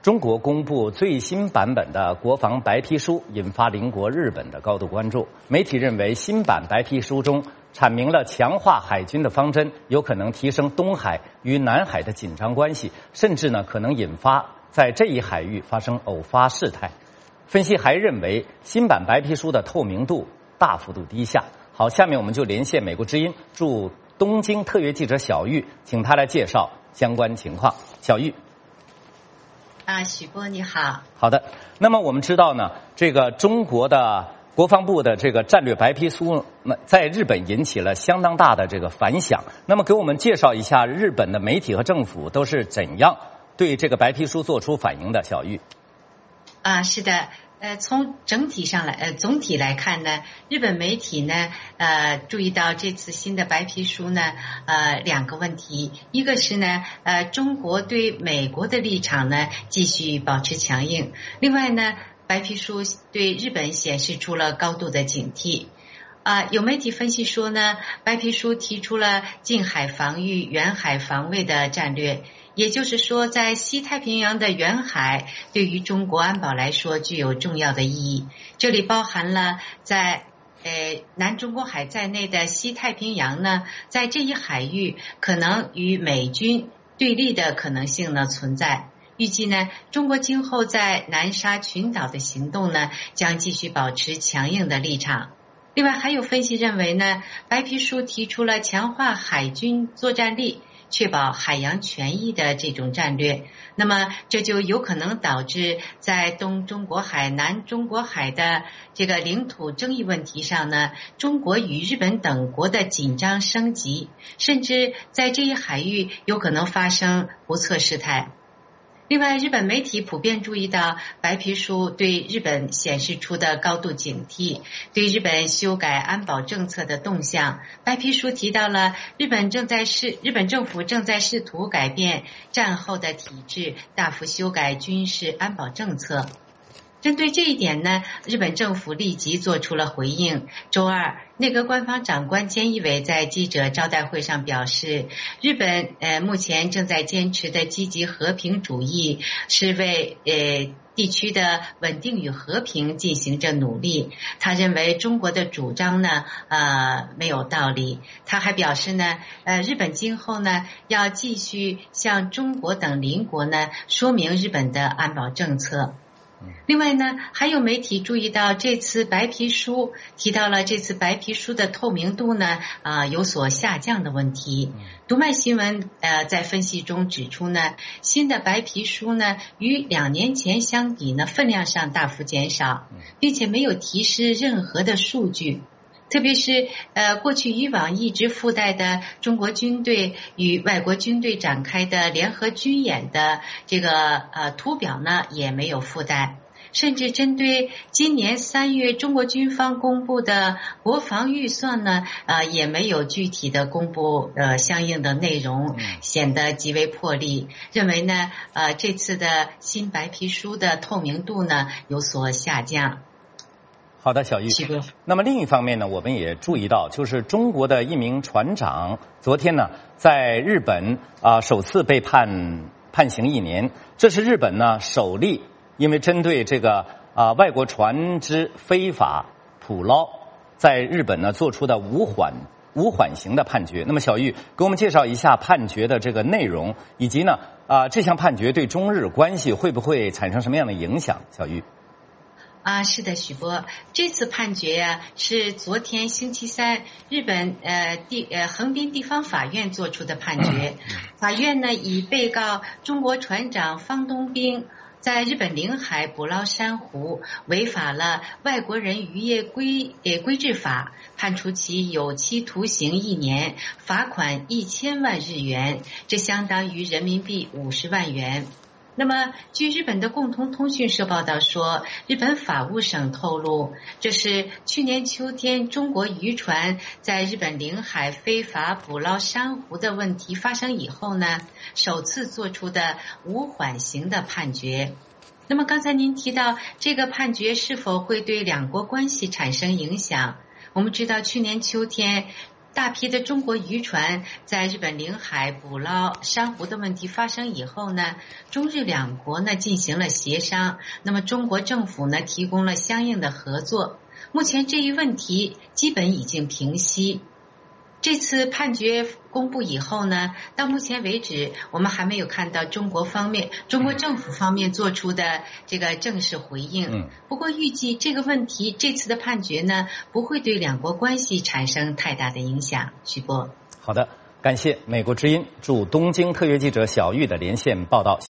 中国公布最新版本的国防白皮书，引发邻国日本的高度关注。媒体认为，新版白皮书中阐明了强化海军的方针，有可能提升东海与南海的紧张关系，甚至可能引发在这一海域发生偶发事态。分析还认为，新版白皮书的透明度大幅度低下。好，下面我们就连线美国之音驻东京特约记者小玉，请他来介绍相关情况。小玉。 许波你好。 好的，那么我们知道呢，这个中国的国防部的这个战略白皮书，在日本引起了相当大的这个反响。那么给我们介绍一下日本的媒体和政府都是怎样对这个白皮书做出反应的，小玉。 是的。从总体来看呢，日本媒体呢，注意到这次新的白皮书呢，两个问题，一个是呢，中国对美国的立场呢继续保持强硬，另外呢，白皮书对日本显示出了高度的警惕。有媒体分析说呢，白皮书提出了近海防御、远海防卫的战略。也就是说，在西太平洋的远海对于中国安保来说具有重要的意义。这里包含了在南中国海在内的西太平洋呢，在这一海域可能与美军对立的可能性呢存在。预计呢，中国今后在南沙群岛的行动呢将继续保持强硬的立场。另外还有分析认为呢，白皮书提出了强化海军作战力，确保海洋权益的这种战略，那么这就有可能导致在东中国海、南中国海的这个领土争议问题上呢，中国与日本等国的紧张升级，甚至在这一海域有可能发生不测事态。另外，日本媒体普遍注意到白皮书对日本显示出的高度警惕，对日本修改安保政策的动向。白皮书提到了日本政府正在试图改变战后的体制，大幅修改军事安保政策。针对这一点呢，日本政府立即做出了回应。周二，内阁官方长官菅义伟在记者招待会上表示，日本目前正在坚持的积极和平主义是为地区的稳定与和平进行着努力。他认为中国的主张呢没有道理。他还表示呢日本今后呢要继续向中国等邻国呢说明日本的安保政策。另外呢，还有媒体注意到这次白皮书提到了这次白皮书的透明度呢有所下降的问题。读卖新闻在分析中指出呢，新的白皮书呢与2年前相比呢分量上大幅减少，并且没有提示任何的数据。特别是过去以往一直附带的中国军队与外国军队展开的联合军演的这个图表呢也没有附带，甚至针对今年3月中国军方公布的国防预算呢也没有具体的公布相应的内容，显得极为破例。认为呢这次的新白皮书的透明度呢有所下降。 好的，小玉。那么另一方面呢，我们也注意到，就是中国的一名船长昨天呢，在日本首次被判刑1年，这是日本呢首例因为针对这个外国船只非法捕捞，在日本呢做出的无缓刑的判决。那么小玉给我们介绍一下判决的这个内容，以及呢这项判决对中日关系会不会产生什么样的影响？小玉。 是的，许波，这次判决是昨天星期三日本横滨地方法院作出的判决。法院呢以被告中国船长方东兵在日本领海捕捞珊瑚，违反了外国人渔业规制法，判处其有期徒刑1年，罚款1000万日元，这相当于人民币50万元。那么据日本的共同通讯社报道说，日本法务省透露，这是去年秋天中国渔船在日本领海非法捕捞珊瑚的问题发生以后呢，首次做出的无缓刑的判决。那么刚才您提到这个判决是否会对两国关系产生影响，我们知道去年秋天大批的中国渔船在日本领海捕捞珊瑚的问题发生以后呢，中日两国呢进行了协商，那么中国政府呢提供了相应的合作，目前这一问题基本已经平息。这次判决公布以后呢，到目前为止我们还没有看到中国政府方面做出的这个正式回应。不过预计这个问题这次的判决呢不会对两国关系产生太大的影响。徐波。 好的，感谢美国之音驻东京特约记者小玉的连线报道。